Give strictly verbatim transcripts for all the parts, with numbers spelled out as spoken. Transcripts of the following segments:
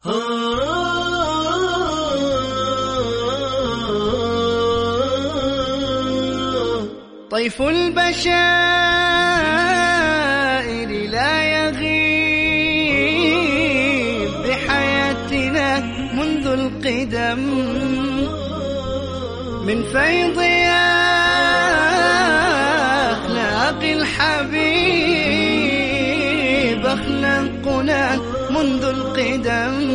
طيف البشائر لا يغيب بحياتنا منذ القدم، من فيض أخلاق الحبيب أخلاقنا منذ القدم،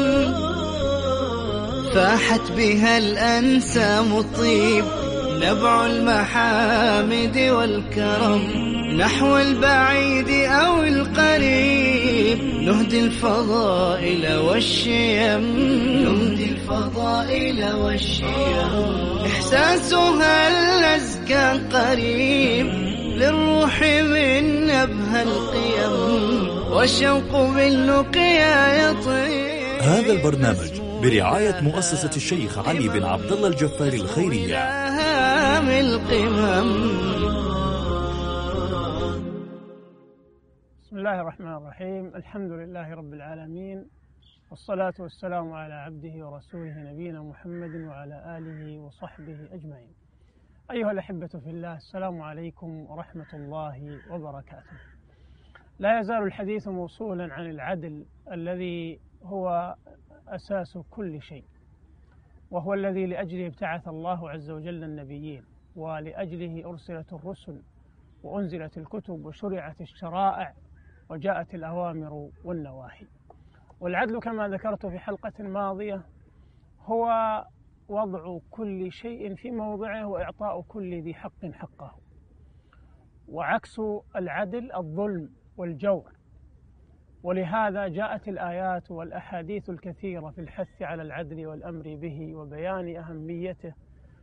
فاحت بها الأنسام الطيب نبع المحامد والكرم، نحو البعيد أو القريب نهدي الفضائل والشيم، نهدي الفضائل والشيم، إحساسها الأزكى قريب للروح من نبه القيم، والشوق باللقيا يطيب. هذا البرنامج برعاية مؤسسة الشيخ علي بن عبد الله الجفاري الخيرية. بسم الله الرحمن الرحيم، الحمد لله رب العالمين، والصلاة والسلام على عبده ورسوله نبينا محمد وعلى آله وصحبه أجمعين. أيها الأحبة في الله، السلام عليكم ورحمة الله وبركاته. لا يزال الحديث موصولا عن العدل الذي هو أساس كل شيء، وهو الذي لأجله ابتعث الله عز وجل النبيين، ولأجله أرسلت الرسل وأنزلت الكتب وشرعت الشرائع وجاءت الأوامر والنواهي. والعدل كما ذكرت في حلقة ماضية هو وضع كل شيء في موضعه وإعطاء كل ذي حق حقه، وعكس العدل الظلم والجور. ولهذا جاءت الآيات والأحاديث الكثيرة في الحث على العدل والأمر به وبيان أهميته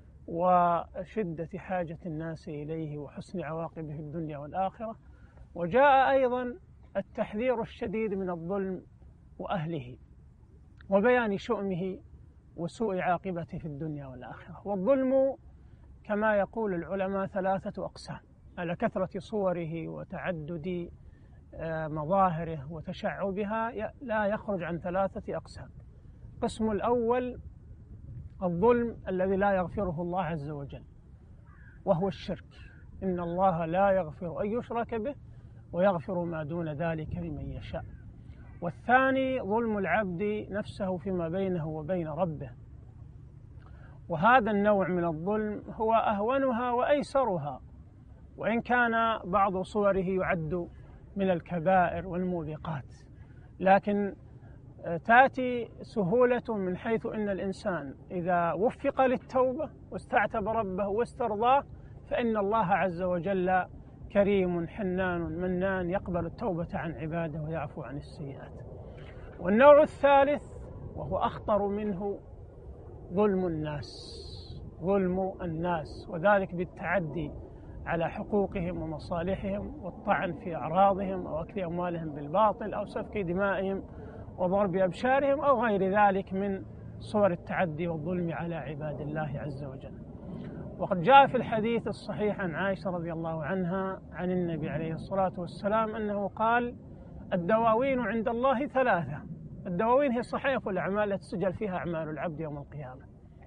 وشدة حاجة الناس إليه وحسن عواقبه في الدنيا والآخرة. وجاء أيضا التحذير الشديد من الظلم وأهله وبيان شؤمه وسوء عاقبته في الدنيا والآخرة. والظلم كما يقول العلماء ثلاثة أقسام على كثرة صوره وتعدد مظاهره وتشعبها، لا يخرج عن ثلاثة أقسام. القسم الأول الظلم الذي لا يغفره الله عز وجل، وهو الشرك، إن الله لا يغفر أن يشرك به ويغفر ما دون ذلك لمن يشاء. والثاني ظلم العبد نفسه فيما بينه وبين ربه، وهذا النوع من الظلم هو أهونها وأيسرها، وإن كان بعض صوره يعد من الكبائر والموبقات، لكن تأتي سهولة من حيث أن الإنسان إذا وفق للتوبة واستعتب ربه واسترضاه فإن الله عز وجل كريم حنان منان يقبل التوبة عن عباده ويعفو عن السيئات. والنوع الثالث وهو أخطر منه ظلم الناس، ظلم الناس، وذلك بالتعدي على حقوقهم ومصالحهم والطعن في أعراضهم أو أكل أموالهم بالباطل أو سفك دمائهم وضرب أبشارهم أو غير ذلك من صور التعدي والظلم على عباد الله عز وجل. وقد جاء في الحديث الصحيح عن عائشة رضي الله عنها عن النبي عليه الصلاة والسلام أنه قال: الدواوين عند الله ثلاثة. الدواوين هي الصحائف والأعمال التي تسجل فيها أعمال العبد يوم القيامة.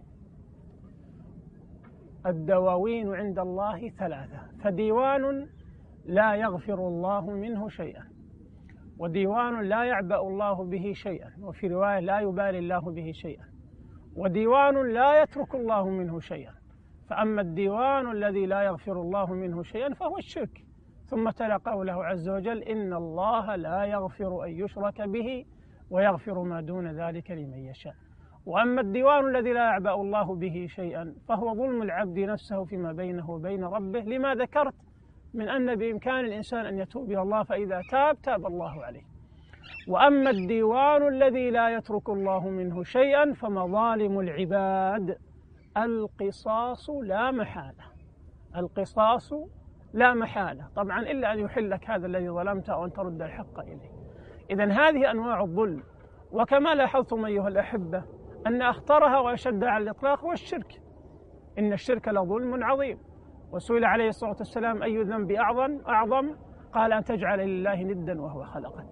الدواوين عند الله ثلاثة، فديوان لا يغفر الله منه شيئا، وديوان لا يعبأ الله به شيئا، وفي رواية لا يبالي الله به شيئا، وديوان لا يترك الله منه شيئا. فأما الديوان الذي لا يغفر الله منه شيئا فهو الشرك، ثم تلا قوله عز وجل: إن الله لا يغفر أن يشرك به ويغفر ما دون ذلك لمن يشاء. وأما الديوان الذي لا يعبأ الله به شيئا فهو ظلم العبد نفسه فيما بينه وبين ربه، لما ذكرت من أن بإمكان الإنسان أن يتوب إلى الله، فإذا تاب تاب الله عليه. وأما الديوان الذي لا يترك الله منه شيئا فمظالم العباد القصاص لا محالة، القصاص لا محالة طبعا، إلا أن يحلك هذا الذي ظلمته أو أن ترد الحق إليه. إذن هذه أنواع الظلم. وكما لاحظتم أيها الأحبة أن أخطرها وأشدها على الإطلاق هو الشرك، إن الشرك لظلم عظيم. وسئل عليه الصلاة والسلام: أي ذنب أعظم أعظم قال: أن تجعل لله ندا وهو خلقك.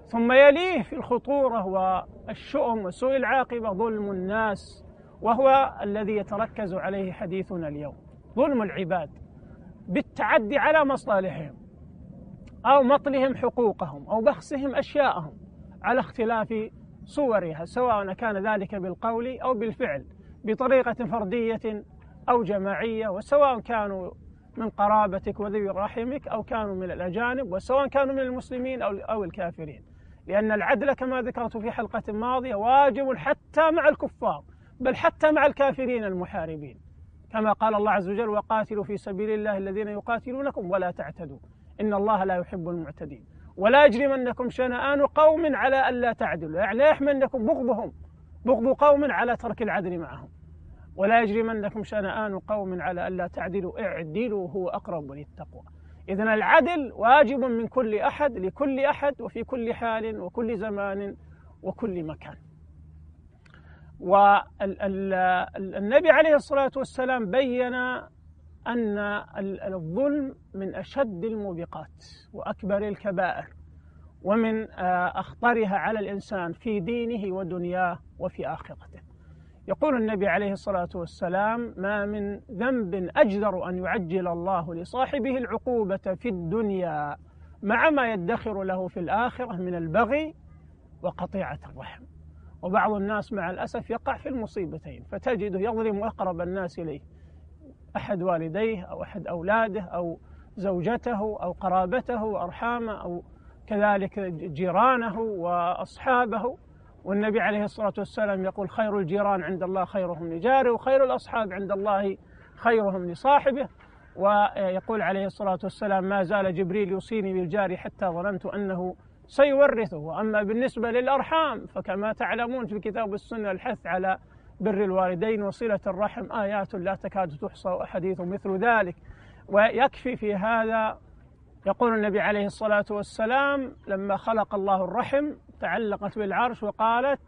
ثم يليه في الخطورة والشؤم وسوء العاقبة ظلم الناس، وهو الذي يتركز عليه حديثنا اليوم، ظلم العباد بالتعدي على مصالحهم أو مطلهم حقوقهم أو بخسهم أشياءهم على اختلاف صورها، سواء كان ذلك بالقول أو بالفعل، بطريقة فردية أو جماعية، وسواء كانوا من قرابتك وذوي رحمك أو كانوا من الأجانب، وسواء كانوا من المسلمين أو الكافرين، لأن العدل كما ذكرت في حلقة ماضية واجب حتى مع الكفار، بل حتى مع الكافرين المحاربين، كما قال الله عز وجل: وقاتلوا في سبيل الله الذين يقاتلونكم ولا تعتدوا إن الله لا يحب المعتدين، ولا يجرمنكم شنآن قوم على ألا تعدلوا، يعني لا يحملنكم بغضهم بغض قوم على ترك العدل معهم، ولا يجرمنكم شنآن قوم على ألا تعدلوا اعدلوا هو أقرب للتقوى. إذن العدل واجب من كل أحد لكل أحد وفي كل حال وكل زمان وكل مكان. والنبي عليه الصلاة والسلام بيّن أن الظلم من أشد الموبقات وأكبر الكبائر ومن أخطرها على الإنسان في دينه ودنياه وفي آخرته. يقول النبي عليه الصلاة والسلام: ما من ذنب أجدر أن يعجل الله لصاحبه العقوبة في الدنيا مع ما يدخر له في الآخرة من البغي وقطيعة الرحم. وبعض الناس مع الأسف يقع في المصيبتين، فتجده يظلم أقرب الناس إليه، أحد والديه أو أحد أولاده أو زوجته أو قرابته وأرحامه أو كذلك جيرانه وأصحابه. والنبي عليه الصلاة والسلام يقول: خير الجيران عند الله خيرهم لجاره، وخير الأصحاب عند الله خيرهم لصاحبه. ويقول عليه الصلاة والسلام: ما زال جبريل يوصيني بالجار حتى ظننت أنه سيورثه. وأما بالنسبة للأرحام فكما تعلمون في الكتاب والسنة الحث على بر الوالدين وصلة الرحم آيات لا تكاد تحصى وأحاديث مثل ذلك. ويكفي في هذا يقول النبي عليه الصلاة والسلام: لما خلق الله الرحم تعلقت بالعرش وقالت: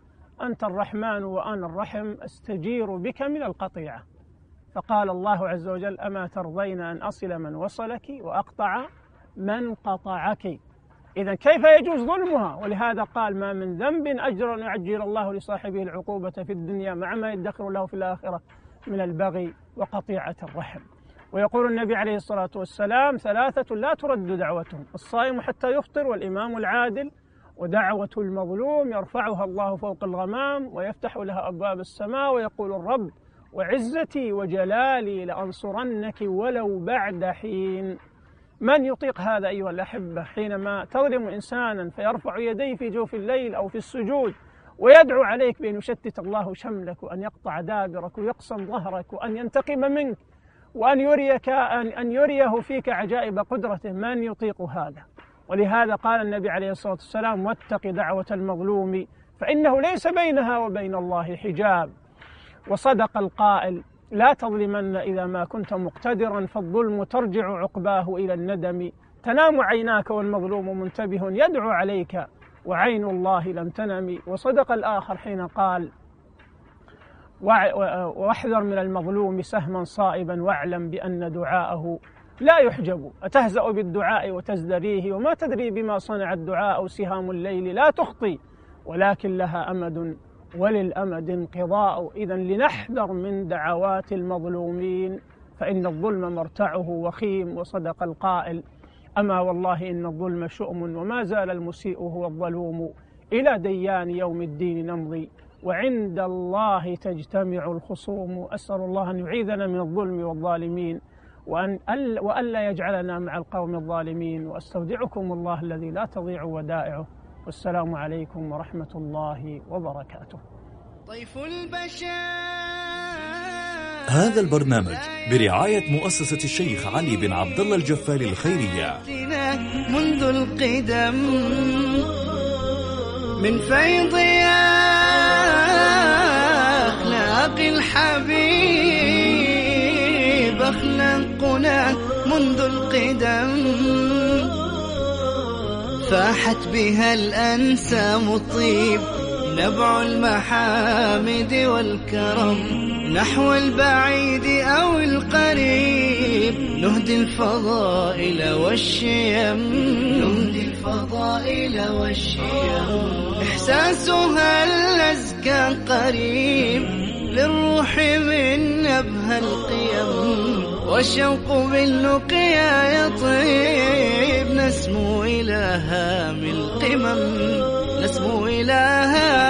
أنت الرحمن وأنا الرحم أستجير بك من القطيعة. فقال الله عز وجل: أما ترضين أن أصل من وصلك وأقطع من قطعك. إذن كيف يجوز ظلمها؟ ولهذا قال: ما من ذنب أجر أن يعجل الله لصاحبه العقوبة في الدنيا مع ما يدخر له في الآخرة من البغي وقطيعة الرحم. ويقول النبي عليه الصلاة والسلام: ثلاثة لا ترد دعوتهم: الصائم حتى يفطر، والإمام العادل، ودعوة المظلوم يرفعها الله فوق الغمام ويفتح لها أبواب السماء، ويقول الرب: وعزتي وجلالي لأنصرنك ولو بعد حين. من يطيق هذا أيها الأحبة؟ حينما تظلم إنسانا فيرفع يديه في جوف الليل أو في السجود ويدعو عليك بأن يشتت الله شملك وأن يقطع دابرك ويقسم ظهرك وأن ينتقم منك وأن يريك أن يريه فيك عجائب قدرته، من يطيق هذا؟ ولهذا قال النبي عليه الصلاة والسلام: واتق دعوة المظلوم فإنه ليس بينها وبين الله حجاب. وصدق القائل: لا تظلمن إذا ما كنت مقتدرا، فالظلم ترجع عقباه إلى الندم. تنام عيناك والمظلوم منتبه يدعو عليك وعين الله لم تنم. وصدق الآخر حين قال: واحذر من المظلوم سهما صائبا واعلم بأن دعاءه لا يحجب. أتهزأ بالدعاء وتزدريه وما تدري بما صنع الدعاء. سهام الليل لا تخطي ولكن لها أمد وللأمد انقضاء. إذن لنحذر من دعوات المظلومين فإن الظلم مرتعه وخيم. وصدق القائل: أما والله إن الظلم شؤم وما زال المسيء هو الظلوم. إلى ديان يوم الدين نمضي وعند الله تجتمع الخصوم. أسأل الله أن يعيذنا من الظلم والظالمين وأن وألا يجعلنا مع القوم الظالمين. وأستودعكم الله الذي لا تضيع ودائعه، والسلام عليكم ورحمة الله وبركاته. طيف البشر. هذا البرنامج برعاية مؤسسة الشيخ علي بن عبد الله الجفاري الخيرية. منذ القدم من فيض أخلاق الحبيب أخلاقنا منذ القدم، فاحت بها الأنسام الطيب نبع المحامد والكرم. نحو البعيد أو القريب نهدي الفضائل والشيم. نهدي الفضائل الفضائل والشيم، إحساسها الأزكى قريب للروح من نبه القيم، والشوق باللقيا يطيب، نسمو إلى هام القمم، نسمو إلى هام